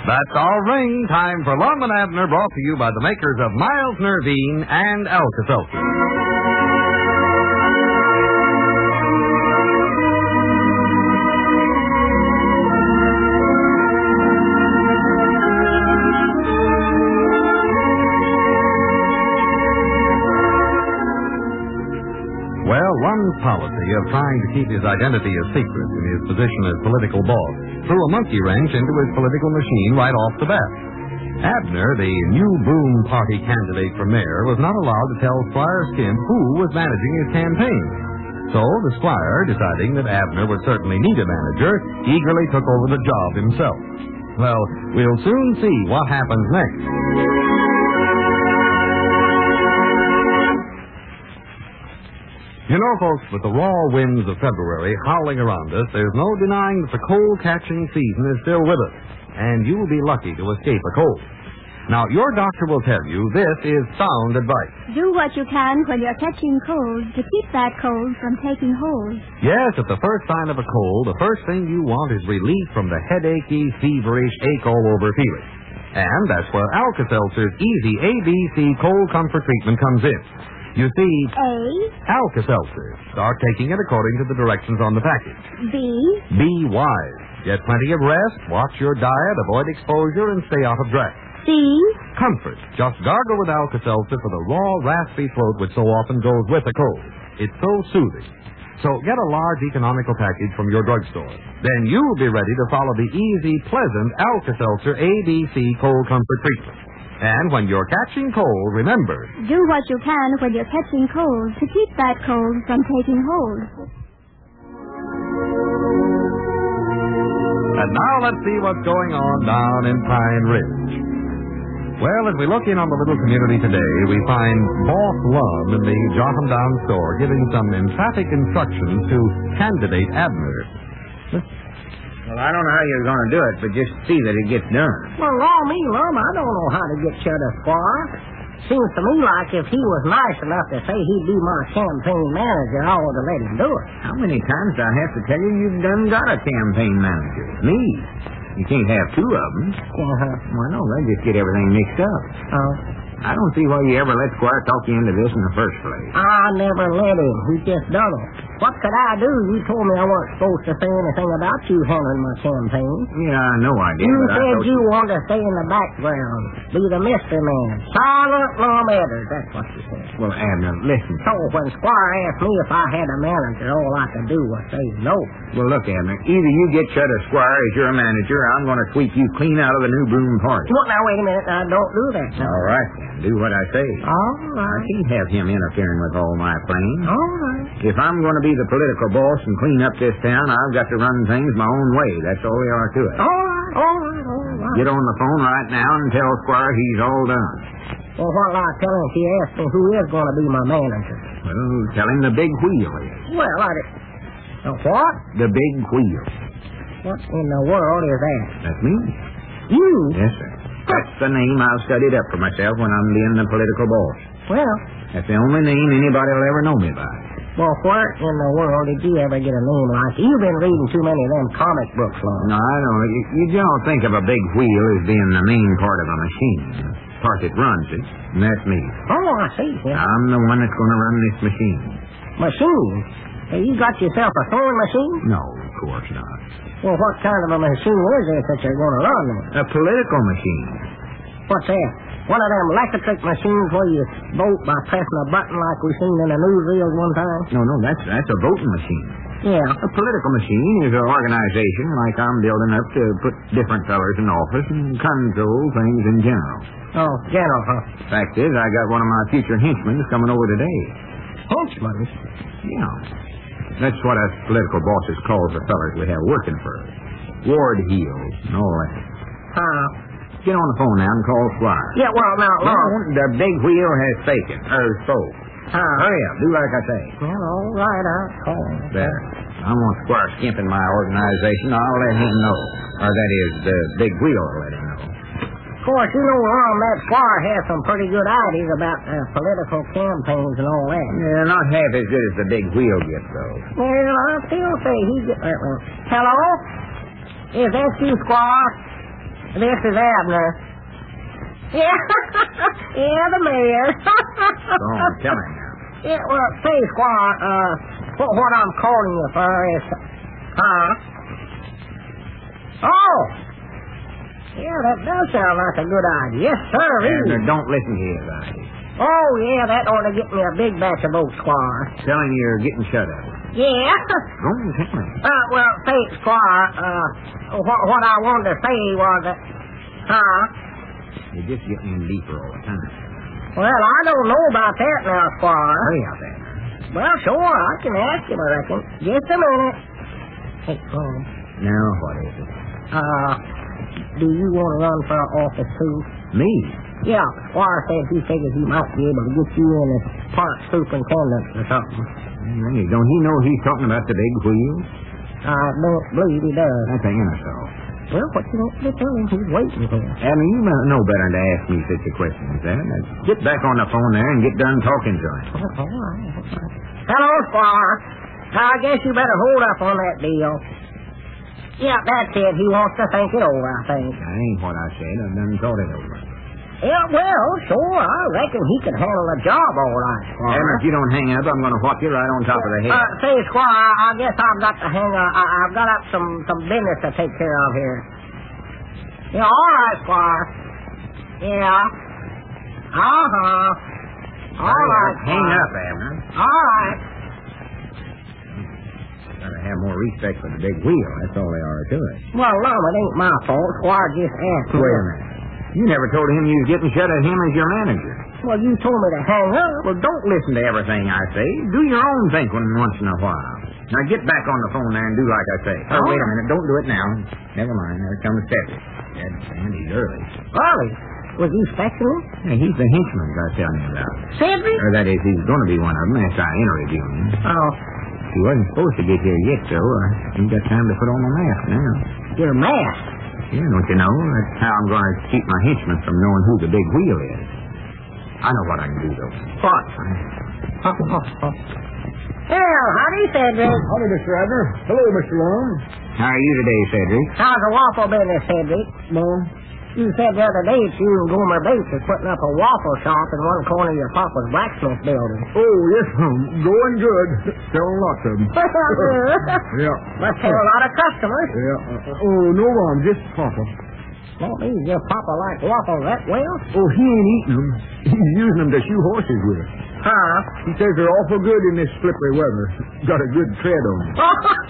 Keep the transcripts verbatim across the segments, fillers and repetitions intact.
That's our ring. Time for Lum and Abner, brought to you by the makers of Miles Nervine and Alka-Seltzer. Well, Lum's policy of trying to keep his identity a secret in his position as political boss threw a monkey wrench into his political machine right off the bat. Abner, the new Boom Party candidate for mayor, was not allowed to tell Squire Skimp who was managing his campaign. So the Squire, deciding that Abner would certainly need a manager, eagerly took over the job himself. Well, we'll soon see what happens next. You know, folks, with the raw winds of February howling around us, there's no denying that the cold-catching season is still with us, and you'll be lucky to escape a cold. Now, your doctor will tell you this is sound advice. Do what you can when you're catching cold to keep that cold from taking hold. Yes, at the first sign of a cold, the first thing you want is relief from the headachy, feverish, ache-all-over feeling. And that's where Alka-Seltzer's Easy A B C Cold Comfort Treatment comes in. You see, A. Alka-Seltzer. Start taking it according to the directions on the package. B. Be wise. Get plenty of rest, watch your diet, avoid exposure, and stay out of draught. C. Comfort. Just gargle with Alka-Seltzer for the raw, raspy throat which so often goes with a cold. It's so soothing. So get a large economical package from your drugstore. Then you'll be ready to follow the easy, pleasant Alka-Seltzer A B C Cold Comfort Treatment. And when you're catching cold, remember, do what you can when you're catching cold to keep that cold from taking hold. And now let's see what's going on down in Pine Ridge. Well, as we look in on the little community today, we find Boss Lum in the Jotham Down store giving some emphatic instructions to candidate Abner. Well, I don't know how you're going to do it, but just see that it gets done. Well, law me, Lum, I don't know how to get you to Squire. Seems to me like if he was nice enough to say he'd be my campaign manager, I ought to let him do it. How many times do I have to tell you you've done got a campaign manager? Me. You can't have two of them. Uh-huh. Why, no, they just get everything mixed up. Oh. I don't see why you ever let Squire talk you into this in the first place. I never let him. He just done it. What could I do? You told me I wasn't supposed to say anything about you handling my campaign. Yeah, I know I did. You but said I you, you wanted to stay in the background, be the mystery man. Silent Lum Edders, that's what you said. Well, Abner, listen. So when Squire asked me if I had a manager, all I could do was say no. Well, look, Abner, either you get shut of Squire as your manager, or I'm going to sweep you clean out of the new Boom Party. Well, now, wait a minute. Now, don't do that. Now. All right, then. Do what I say. All right. I can't have him interfering with all my plans. All right. If I'm going to be the political boss and clean up this town, I've got to run things my own way. That's all there are to it. All right, all right, all right. Get on the phone right now and tell Squire he's all done. Well, what'll I tell him if he asks me who is going to be my manager? Well, tell him the big wheel is. Well, I did. The what? The big wheel. What in the world is that? That's me. You? Yes, sir. That's the name I've studied up for myself when I'm being the political boss. Well, that's the only name anybody will ever know me by. Well, where in the world did you ever get a name like it? You've been reading too many of them comic books, Lum. No, I don't. You, you don't think of a big wheel as being the main part of a machine. The part that runs it, and that's me. Oh, I see. Yeah. I'm the one that's going to run this machine. Machine? Hey, you got yourself a sewing machine? No, of course not. Well, what kind of a machine is it that you're going to run then? A political machine. What's that? One of them electric machines where you vote by pressing a button like we seen in the newsreels one time? No, no, that's that's a voting machine. Yeah. A political machine is an organization like I'm building up to put different fellers in office and control things in general. Oh, general, huh? Fact is, I got one of my future henchmen coming over today. Henchmen? Yeah. That's what us political bosses calls the fellers we have working for us. Ward heels and all that. Huh? Get on the phone now and call Squire. Yeah, well, now, no, Lum. The big wheel has taken, or spoke. Huh? Hurry up, do like I say. Well, all right, I'll call. There. I want Squire Skimp in my organization. I'll let him know. Or that is, the big wheel will let him know. Of course, you know, Lum, that Squire has some pretty good ideas about uh, political campaigns and all that. Yeah, not half as good as the big wheel gets, though. Well, I still say he get... Uh, uh, hello? Is that you, Squire? This is Abner. Yeah, yeah, the mayor. Go on, tell him now. Yeah, well, say, Squire, uh, what, what I'm calling you for is, huh? Oh! Yeah, that does sound like a good idea. Yes, sir. Abner, don't listen to his idea. Oh, yeah, that ought to get me a big batch of oats, Squire. Tell him you're getting shut up. Yeah. Go on, tell him. Uh, well, say, Squire, uh, what, what I wanted to say was that, huh? You're just getting deeper all the time. Well, I don't know about that now, Squire. Hurry up, Abner. Well, sure, I can ask him, I reckon. Just a minute. Hey, phone. Now, what is it? Uh, do you want to run for office, too? Me? Yeah, Squire said he figures he might be able to get you in as park superintendent or something. Hey, don't he know he's talking about the big wheel? I don't believe he does. That's a so. Well, what you want to tell him he's waiting for? Abner, you might know better than to ask me such a question as that. Now, get back on the phone there and get done talking to him. Oh, all right, all right. Hello, Squire. I guess you better hold up on that deal. Yeah, that's it. He wants to think it over, I think. That ain't what I said. I've done thought it over. Yeah, well, sure. I reckon he can handle the job all right, Squire. Abner, if you don't hang up, I'm going to whop you right on top of the head. Uh, say, Squire, I guess I've got to hang up. I, I've got up some, some business to take care of here. Yeah, all right, Squire. Yeah. Uh-huh. All right, Hang Squire. up, Abner. All right. Gotta have more respect for the big wheel. That's all they are to it. Well, no, it ain't my fault. Squire just asked me. Wait a minute. You never told him you was getting shut at him as your manager. Well, you told me to hang up. Well, don't listen to everything I say. Do your own thinking once in a while. Now get back on the phone there and do like I say. Oh, wait a minute. Don't do it now. Never mind. There comes Cedric. Dad, Sandy's early. Early? Was he fetching me? Yeah, he's the henchman I was telling you about. Cedric? Or that is, he's going to be one of them after I interview him. Oh. He wasn't supposed to get here yet, though. I ain't got time to put on my mask now. Your mask? Yeah, don't you know? That's how I'm going to keep my henchman from knowing who the big wheel is. I know what I can do, though. What? Oh, oh, oh. Well, howdy, Cedric. Howdy, Mister Abner. Hello, Mister Long. How are you today, Cedric? How's the waffle business, Cedric? Mom. You said the other day that you and Gomer Bates are putting up a waffle shop in one corner of your papa's blacksmith building. Oh, yes, Mom. Going good. Selling lots of them. Yeah. Must have a lot of customers. Yeah. Uh, oh, no, Mom. Just Papa. Well, means your papa like waffles that well? Oh, he ain't eating them. He's using them to shoe horses with. Huh? He says they're awful good in this slippery weather. Got a good tread on them.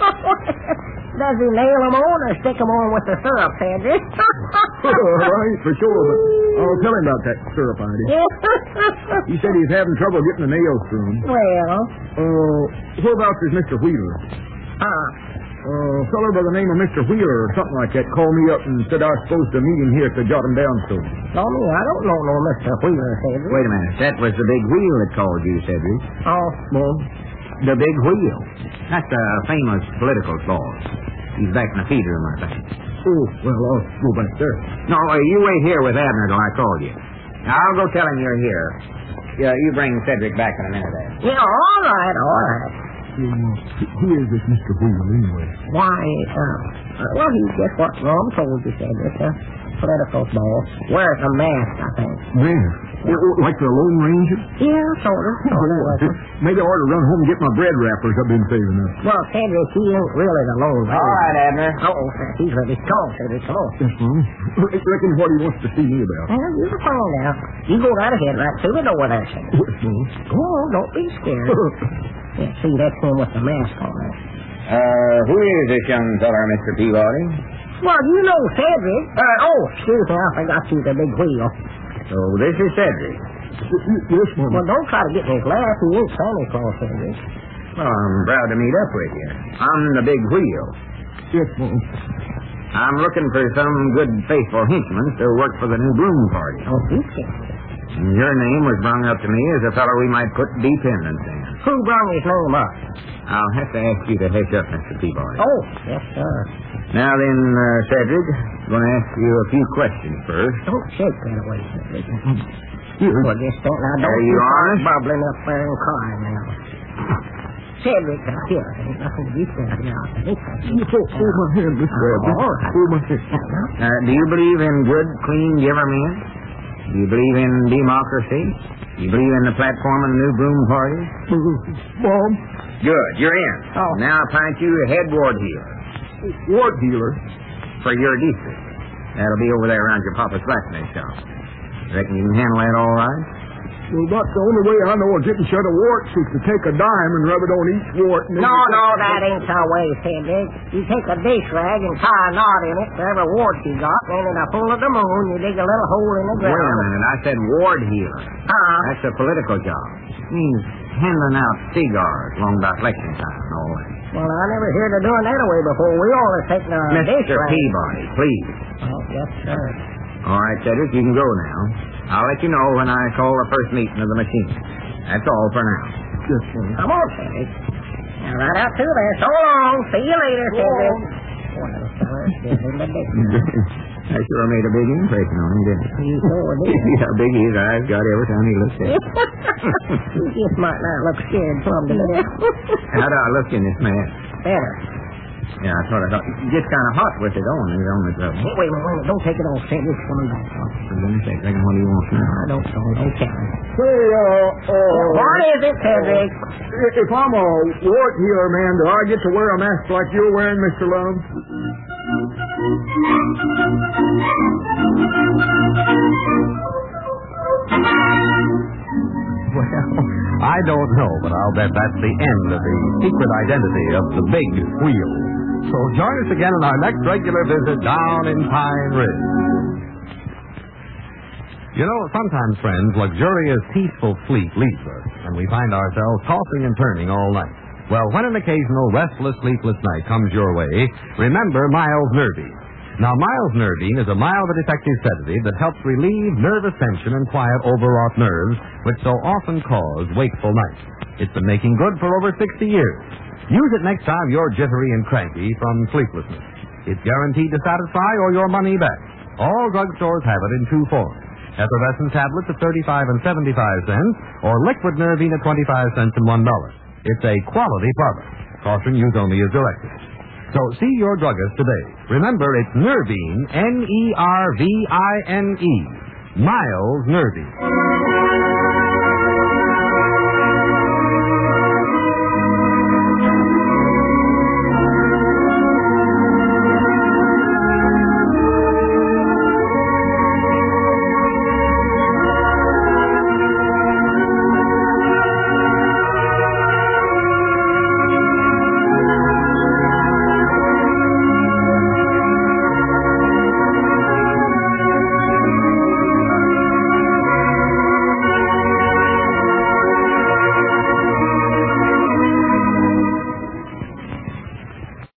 Does he nail them on or stick them on with the syrup, Cedric? Right, for sure, but I'll tell him about that syrup idea. He said he's having trouble getting the nails through him. Well? Uh, whereabouts is Mister Wheeler? Huh? Uh, a feller by the name of Mister Wheeler or something like that called me up and said I was supposed to meet him here to jot him down soon. No, me, I don't know no Mister Wheeler, Cedric. Wait a minute. That was the big wheel that called you, Cedric. Oh. Mom? The big wheel. That's a famous political boss. He's back in the feed room, I think. Oh, well, I'll go back there. No, uh, you wait here with Abner till I call you. I'll go tell him you're here. Yeah, you bring Cedric back in a minute there. Yeah, all right, all right. Well, uh, who is this Mister Wheeler, anyway? Why, uh, uh, well, he's just what Mom told you, Cedric, a political boss. Wears a mask, I think. Man, like the Lone Ranger? Yeah, sort of. Sort of. Maybe I ought to run home and get my bread wrappers I've been saving up. Well, Cedric, he ain't really the Lone Ranger. All right, Abner. Oh, he's ready. Come on, Cedric, come on. Yes, Mom. I reckon what he wants to see me about. Well, you can find out. You go right ahead, right through the door there, Cedric. Yes, Mom. Go on, don't be scared. Yeah, see, that's him with the mask on there. Uh, who is this young feller, Mister Peabody? Well, you know Cedric. Uh, oh, excuse me, I forgot you the big wheel. So this is Cedric. Yes, Mom. Well, don't try to get me glass. He ain't Santa Claus, Cedric. Well, I'm proud to meet up with you. I'm the big wheel. Yes, Mom. I'm looking for some good, faithful henchmen to work for the new broom party. Oh, you can. Your name was brung up to me as a fellow we might put dependence in. Who brung his name up? I'll have to ask you to hitch up, Mister Peabody. Oh, yes, sir. Now then, uh, Cedric, I'm going to ask you a few questions first. Don't shake that way, Cedric. Yes. Well, just don't, now, don't Are you start honest? bubbling up there and crying now. Cedric, uh, here. Ain't nothing to be said here, I think. Hold, hold my hand, Mister Abner. all right. Hold my hand. Uh, do you believe in good, clean government? Do you believe in democracy? Do you believe in the platform of the new Broom Party? Mom, Good, you're in. Oh. Now I'll appoint you head ward healer wart healer. for your district. That'll be over there around your papa's blacksmith shop. Reckon you can handle that all right? Well, that's the only way I know of getting shut of warts is to take a dime and rub it on each wart. And then No, you- no, that ain't the way, Cedric. You take a dish rag and tie a knot in it for every wart you got, and in a full of the moon, you dig a little hole in the Wait ground. a minute. I said ward healer. Uh-huh. That's a political job. It means handing out cigars long about election time and all that. Well, I never heard of doing that away before. We always take the dish Mister rag. Peabody, please. Oh, yes, sir. All right, Cedric, you can go now. I'll let you know when I call the first meeting of the machine. That's all for now. Yes, sir. Come on, Cedric. Now, right out through there. So long. See you later, Cedric. Well, sir, Cedric, the dish. I sure made a big impression on him, didn't I? You sure did. See how big his eyes got every time he looked at me. You just might not look scared plumb to death. How do I look in this mask? Better. Yeah, I thought I thought. It gets kind of hot with it on. It's on the trouble. Wait a minute, wait a minute. Don't take it off, Cedric. It's coming back. For goodness sake, reckon what do you want now? I don't know. Don't tell me. Say, uh, uh... What is it, Cedric? If I'm a wart healer, man, do I get to wear a mask like you're wearing, Mister Lum? Well, I don't know, but I'll bet that's the end of the secret identity of the Big Wheel. So join us again on our next regular visit down in Pine Ridge. You know, sometimes, friends, luxurious, peaceful sleep leaves us, and we find ourselves tossing and turning all night. Well, when an occasional restless, sleepless night comes your way, remember Miles Nervine. Now, Miles Nervine is a mild but effective sedative that helps relieve nervous tension and quiet overwrought nerves, which so often cause wakeful nights. It's been making good for over sixty years. Use it next time you're jittery and cranky from sleeplessness. It's guaranteed to satisfy or your money back. All drugstores have it in two forms. Effervescent tablets at thirty-five and seventy-five cents, or liquid Nervine at twenty-five cents and one dollar. It's a quality product. Caution used only as directed. So see your druggist today. Remember, it's Nervine, N E R V I N E. Miles Nervine.